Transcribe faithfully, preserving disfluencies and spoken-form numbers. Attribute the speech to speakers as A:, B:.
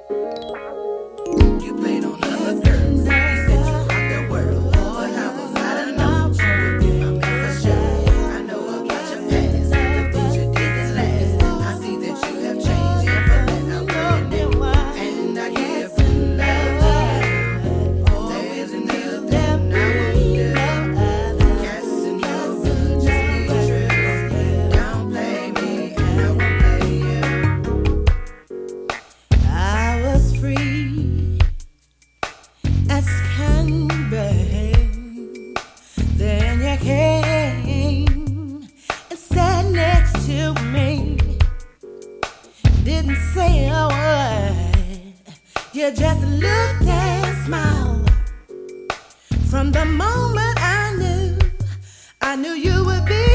A: You played on other girls. You said you rocked the world, but how was I to know you would be my man for sure? I know about your past, the things you didn't last. I see that you have changed, and for that I wouldn't know. And I give you love. There isn't nothing I won't do. Casting your vote, just be true. Don't play me, and I won't play you.
B: I was free as can be. Then you came and sat next to me. Didn't say a word. You just looked and smiled. From the moment I knew, I knew you would be